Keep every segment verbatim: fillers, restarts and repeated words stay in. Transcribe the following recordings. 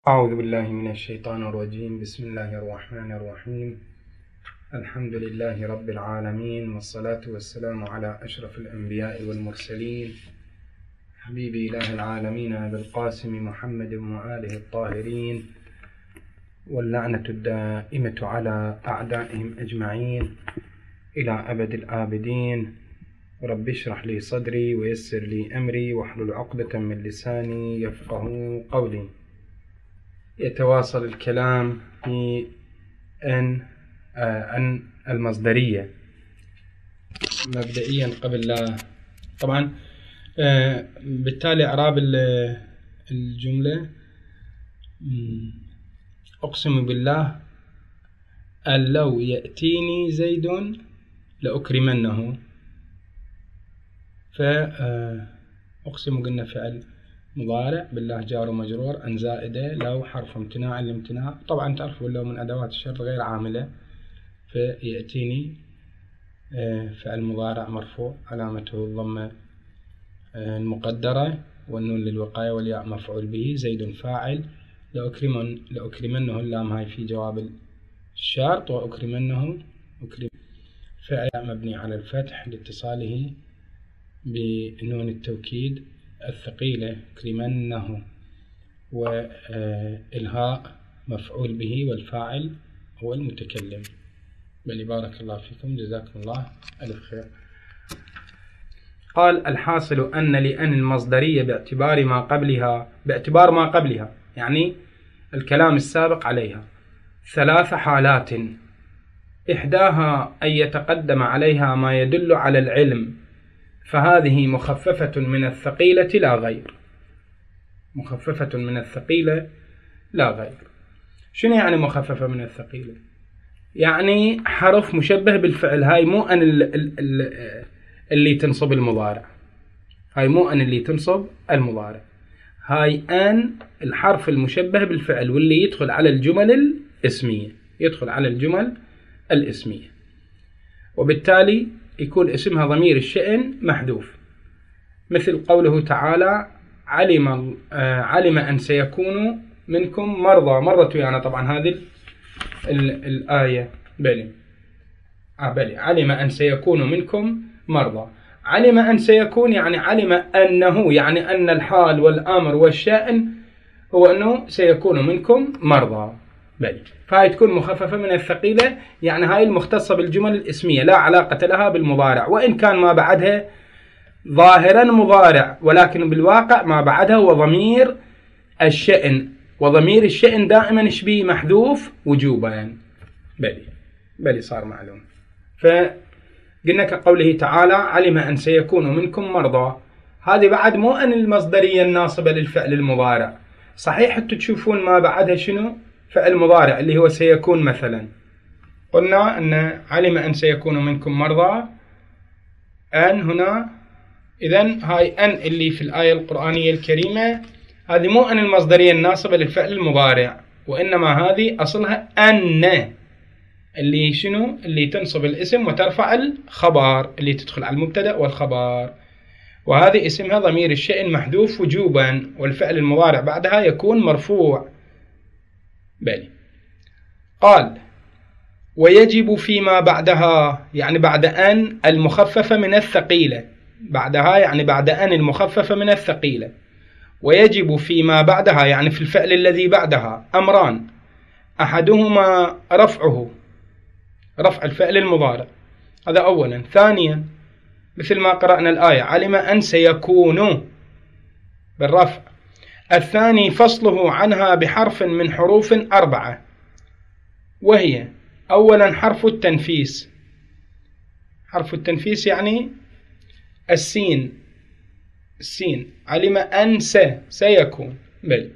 أعوذ بالله من الشيطان الرجيم. بسم الله الرحمن الرحيم. الحمد لله رب العالمين، والصلاة والسلام على أشرف الأنبياء والمرسلين، حبيب إله العالمين أبي القاسم محمد وآله الطاهرين، واللعنة الدائمة على أعدائهم أجمعين إلى أبد الآبدين. رب اشرح لي صدري ويسر لي أمري واحلل عقدة من لساني يفقه قولي. يتواصل الكلام في أن عن المصدرية. مبدئيا قبل لا طبعا بالتالي إعراب الجملة: أقسم بالله أن لو يأتيني زيد لأكرمنه. فأقسم قلنا فعل مضارع، بالله جار ومجرور، أن زائدة، لو حرف امتناع الامتناع. طبعا تعرفوا لو من أدوات الشرط غير عاملة. فيأتيني فعل مضارع مرفوع علامته الضمة المقدرة والنون للوقاية والياء مفعول به، زيد فاعل، لأكرمن لأكرمنه اللام هاي في جواب الشرط، وأكرمنه أكرم فعل مبني على الفتح لاتصاله بنون التوكيد الثقيلة أكرمنه، والهاء مفعول به والفاعل هو المتكلم. بل بارك الله فيكم، جزاكم الله ألف خير. قال: الحاصل أن لأن المصدرية باعتبار ما قبلها باعتبار ما قبلها يعني الكلام السابق عليها ثلاث حالات، إحداها أن يتقدم عليها ما يدل على العلم، فهذه مخففة من الثقيلة لا غير. مخففة من الثقيلة لا غير. شنو يعني مخففة من الثقيلة؟ يعني حرف مشبه بالفعل. هاي مو أن اللي تنصب المضارع، هاي مو أن اللي تنصب المضارع، هاي أن الحرف المشبه بالفعل، واللي يدخل على الجمل الاسمية، يدخل على الجمل الاسمية، وبالتالي يكون اسمها ضمير الشأن محذوف، مثل قوله تعالى: علم علم أن سيكون منكم مرضى. مرت يعني طبعا هذه الآية بلي آه بلي علم أن سيكون منكم مرضى. علم أن سيكون يعني علم أنه، يعني أن الحال والأمر والشأن هو أنه سيكون منكم مرضى. بلي فهي تكون مخففة من الثقيلة، يعني هاي المختصة بالجمل الاسمية لا علاقة لها بالمضارع، وإن كان ما بعدها ظاهرا مضارع، ولكن بالواقع ما بعدها هو ضمير الشأن، وضمير الشأن دائما شبيه محذوف وجوبا. يعني بلي بلي صار معلوم. فقلنا كقوله تعالى: علم أن سيكون منكم مرضى، هذه بعد مو أن المصدرية الناصبة للفعل المضارع. صحيح انتم تشوفون ما بعدها شنو؟ فعل مضارع اللي هو سيكون. مثلا قلنا أن علم أن سيكون منكم مرضى، أن هنا، إذن هاي أن اللي في الآية القرآنية الكريمة هذه مو أن المصدرية الناصبة للفعل المضارع، وإنما هذه أصلها أن اللي شنو؟ اللي تنصب الاسم وترفع الخبر، اللي تدخل على المبتدأ والخبر، وهذه اسمها ضمير الشأن محذوف وجوبا، والفعل المضارع بعدها يكون مرفوع. بلي قال: ويجب فيما بعدها، يعني بعد أن المخففة من الثقيلة، بعدها يعني بعد أن المخففة من الثقيلة. ويجب فيما بعدها يعني في الفعل الذي بعدها أمران: أحدهما رفعه، رفع الفعل المضارع، هذا أولا. ثانيا مثل ما قرأنا الآية: علم أن سيكون بالرفع. الثاني فصله عنها بحرف من حروف أربعة، وهي: أولا حرف التنفيس. حرف التنفيس يعني السين، السين. علم أن س سيكون. بل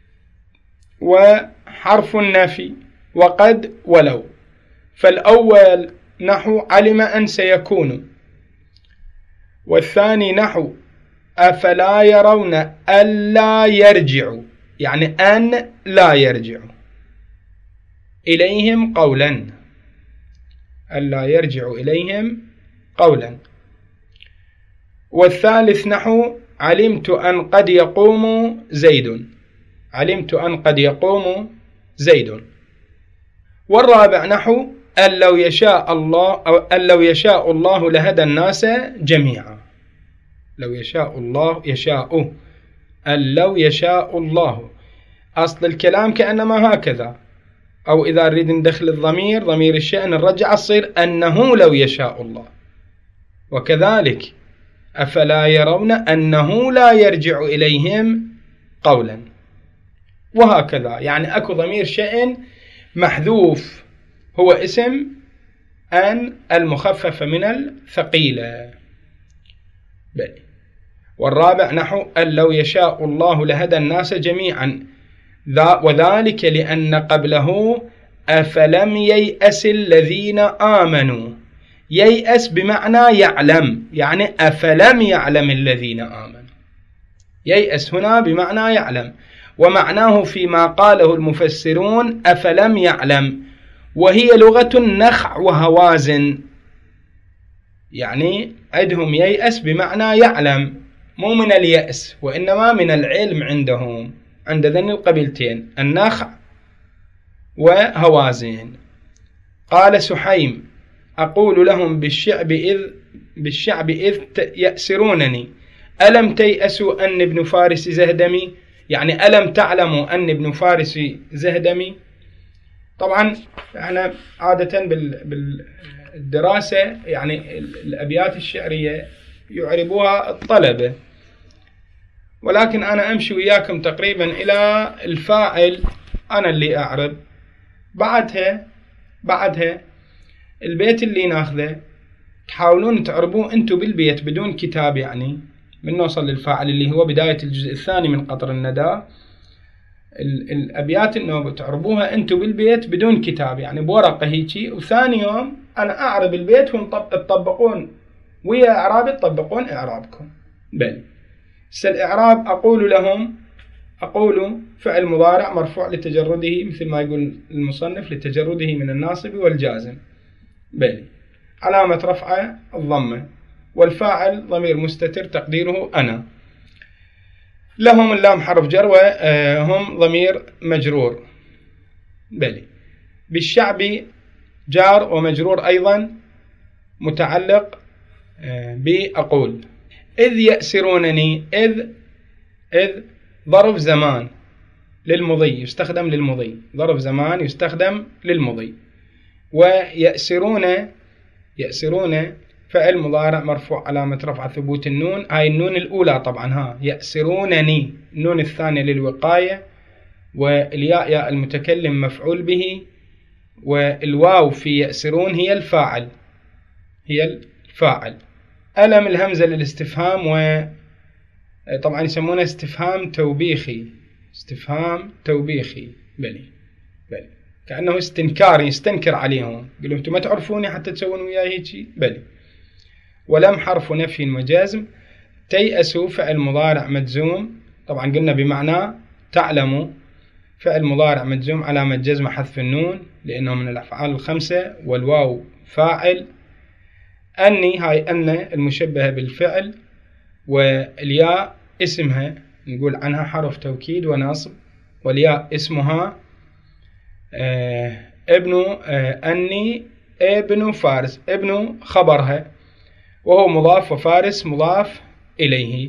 وحرف النفي وقد ولو. فالأول نحو علم أن سيكون، والثاني نحو أفلا يرون ألا يرجع، يعني أن لا يرجع إليهم قولا، ألا يرجع إليهم قولا. والثالث نحو علمت أن قد يقوم زيد، علمت أن قد يقوم زيد. والرابع نحو أن لو يشاء الله أو أن لو يشاء الله لهدى الناس جميعا. لو يشاء الله يشاء أن لو يشاء الله، أصل الكلام كأنما هكذا، أو إذا نريد ندخل الضمير ضمير الشأن نرجع تصير أنه لو يشاء الله. وكذلك أفلا يرون أنه لا يرجع إليهم قولا، وهكذا. يعني أكو ضمير شأن محذوف هو اسم أن المخفف من الثقيلة. بل. والرابع نحو أن لو يشاء الله لهدى الناس جميعا، وذلك لأن قبله أفلم ييأس الذين آمنوا. ييأس بمعنى يعلم، يعني أفلم يعلم الذين آمنوا. ييأس هنا بمعنى يعلم، ومعناه فيما قاله المفسرون أفلم يعلم، وهي لغة نخع وهوازن. يعني عندهم ييأس بمعنى يعلم، مو من اليأس وإنما من العلم عندهم، عند ذن القبيلتين النخع وهوازن. قال سحيم أقول لهم بالشعب إذ بالشعب إذ يأسرونني ألم تيأسوا أن ابن فارس زهدمي، يعني ألم تعلموا أن ابن فارس زهدمي. طبعا احنا عادة بالدراسة يعني الأبيات الشعرية يعربوها الطلبة، ولكن أنا أمشي وياكم تقريبا إلى الفاعل أنا اللي أعرب. بعدها بعدها البيت اللي ناخذه تحاولون تعربوه أنتوا بالبيت بدون كتاب، يعني من نوصل للفاعل اللي هو بداية الجزء الثاني من قطر الندى. الأبيات إنه تعربوها أنتوا بالبيت بدون كتاب، يعني بورقة هيجي، وثاني يوم أنا أعرب البيت وتطبقون ويا إعرابي تطبقون إعرابكم. بل الإعراب أقول لهم، أقول فعل مضارع مرفوع لتجرده مثل ما يقول المصنف لتجرده من الناصب والجازم. بل علامة رفعه الضمة، والفاعل ضمير مستتر تقديره أنا. لهم اللام حرف جر وهم ضمير مجرور. بل بالشعب جار ومجرور أيضا متعلق بأقول. إذ يأسرونني، إذ إذ ظرف زمان للمضي يستخدم للمضي، ظرف زمان يستخدم للمضي. ويأسرون يأسرون فعل مضارع مرفوع علامة رفع ثبوت النون، هاي النون الأولى طبعا، ها يأسرونني. النون الثانية للوقاية، والياء ياء المتكلم مفعول به، والواو في يأسرون هي الفاعل هي الفاعل. ألم الهمزة للاستفهام، وطبعا يسمونه استفهام توبيخي، استفهام توبيخي. بلي بلي كأنه استنكار، يستنكر عليهم، يقولوا أنتم ما تعرفوني حتى تسوون وياي هيك. بلي. ولم حرف نفي وجزم. تيأسوا فعل مضارع مجزوم، طبعا قلنا بمعنى تعلموا، فعل مضارع مجزوم علامة جزم حذف النون لأنه من الأفعال الخمسة، والواو فاعل. أني هاي أن المشبهة بالفعل، والياء اسمها نقول عنها حرف توكيد ونصب، والياء اسمها آه ابن آه أني ابن فارس، ابن خبرها وهو مضاف، وفارس مضاف إليه،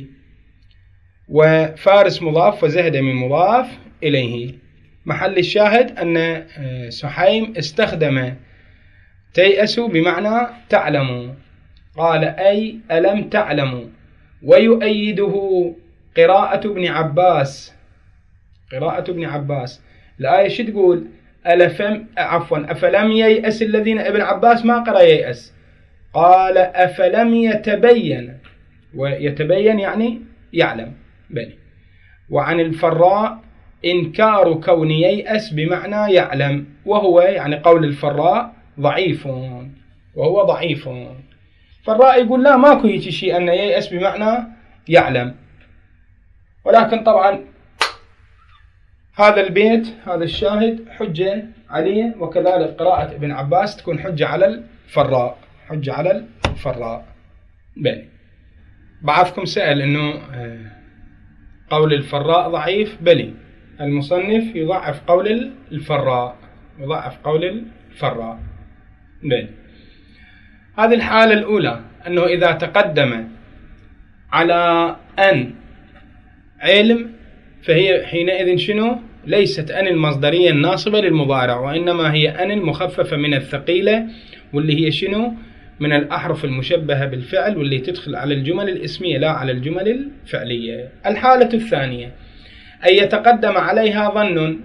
وفارس مضاف وزهدمي مضاف إليه. محل الشاهد أن سحيم استخدم تيأسوا بمعنى تعلموا، قال أي ألم تعلموا. ويؤيده قراءة ابن عباس، قراءة ابن عباس. الآية شو تقول؟ ألفم عفوا أفلم ييأس الذين، ابن عباس ما قرأ ييأس، قال أفلم يتبين، ويتبين يعني يعلم. بني. وعن الفراء إنكار كون ييأس بمعنى يعلم، وهو يعني قول الفراء ضعيف، وهو ضعيف. فالراء يقول لا ماكو هيك شيء أن ييأس بمعنى يعلم، ولكن طبعا هذا البيت هذا الشاهد حجة عليه، وكذلك قراءة ابن عباس تكون حجة على الفراء، حجة على الفراء. بني. بعضكم سأل إنه قول الفراء ضعيف. بلي المصنف يضعف قول الفراء، يضعف قول الفراء. بين هذه الحالة الأولى أنه إذا تقدم على أن علم فهي حينئذ شنو؟ ليست أن المصدرية الناصبة للمضارع، وإنما هي أن المخففة من الثقيلة، واللي هي شنو؟ من الأحرف المشبهة بالفعل، واللي تدخل على الجمل الاسمية لا على الجمل الفعلية. الحالة الثانية أن يتقدم عليها ظن،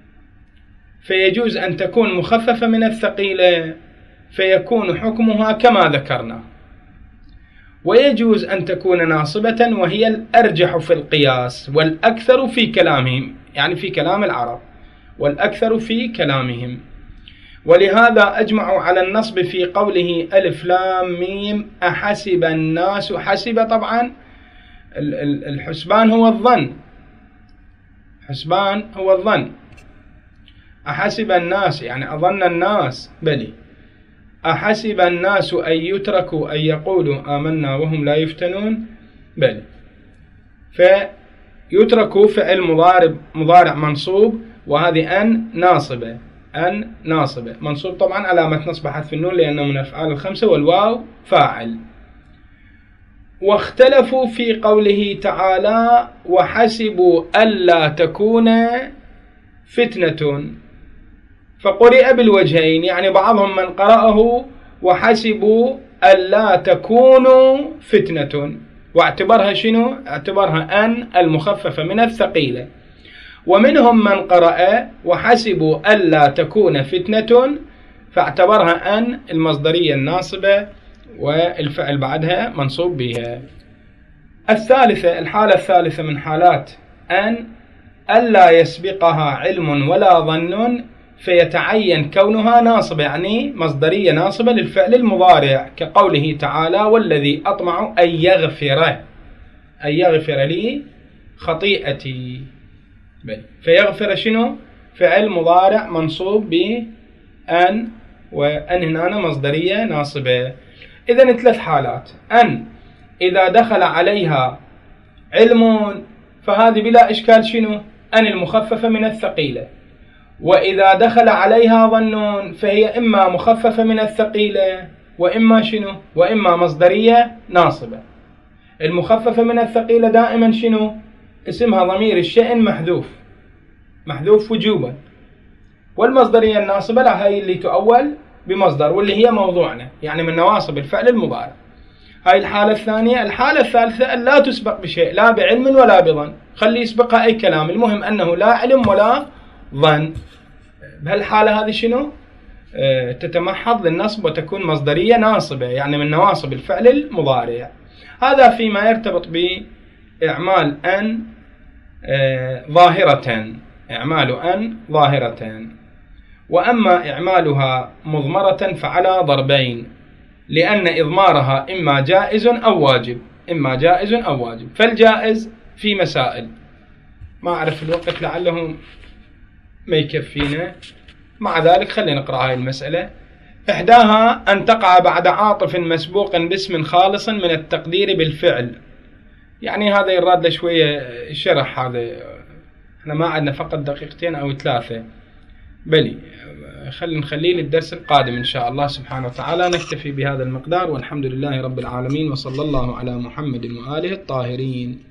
فيجوز أن تكون مخففة من الثقيلة فيكون حكمها كما ذكرنا، ويجوز أن تكون ناصبة وهي الأرجح في القياس والأكثر في كلامهم، يعني في كلام العرب، والأكثر في كلامهم. ولهذا أجمعوا على النصب في قوله ألف لام ميم أحسب الناس. حسب طبعا الحسبان هو الظن، حسبان هو الظن. أحسب الناس يعني أظن الناس، بلي أحسب الناس أن يتركوا أن يقولوا آمنا وهم لا يفتنون، بلي. فيتركوا فعل مضارع مضارع منصوب، وهذه أن ناصبة، أن ناصبة منصوب طبعا علامة نصب حذف النون لأنه من الأفعال الخمسة، والواو فاعل. واختلفوا في قوله تعالى وحسبوا ألا تكون فتنة، فقرئ بالوجهين، يعني بعضهم من قرأه وحسبوا ألا تكونوا فتنة، واعتبرها شنو؟ اعتبرها أن المخففة من الثقيلة. ومنهم من قرأ وحسبوا ألا تكون فتنة، فاعتبرها أن المصدرية الناصبة والفعل بعدها منصوب بها. الثالثة، الحالة الثالثة من حالات أن ألا يسبقها علم ولا ظن، فيتعين كونها ناصبة، يعني مصدرية ناصبة للفعل المضارع، كقوله تعالى والذي أطمع أن يغفر، أن يغفر لي خطيئتي. فيغفر شنو؟ فعل مضارع منصوب بأن، وأن هنا مصدرية ناصبة. إذن ثلاث حالات: أن إذا دخل عليها علم فهذه بلا إشكال شنو؟ أن المخففة من الثقيلة. وإذا دخل عليها ظن فهي إما مخففة من الثقيلة وإما شنو؟ وإما مصدرية ناصبة. المخففة من الثقيلة دائما شنو؟ اسمها ضمير الشأن محذوف، محذوف وجوبا. والمصدرية الناصبة لا، هاي اللي تؤول بمصدر، واللي هي موضوعنا، يعني من نواصب الفعل المضارع. هاي الحالة الثانية. الحالة الثالثة أن لا تسبق بشيء، لا بعلم ولا بظن، خلي يسبقها أي كلام، المهم أنه لا علم ولا ظن. بهالحالة هذه شنو؟ اه تتمحض للنصب وتكون مصدرية ناصبة، يعني من نواصب الفعل المضارع. هذا فيما يرتبط بإعمال أن اه ظاهرة، إعمال أن ظاهرة. وأما إعمالها مضمرة فعلى ضربين، لأن إضمارها إما جائز أو واجب، إما جائز أو واجب. فالجائز في مسائل، ما أعرف الوقت لعله ما يكفينا، مع ذلك خلينا نقرأ هاي المسألة. إحداها أن تقع بعد عاطف مسبوق باسم خالص من التقدير بالفعل. يعني هذا يراد له شوية شرح، هذا احنا ما عندنا فقط دقيقتين أو ثلاثة، بلي خلينا نخليه للدرس القادم إن شاء الله سبحانه وتعالى. نكتفي بهذا المقدار، والحمد لله رب العالمين، وصلى الله على محمد وآله الطاهرين.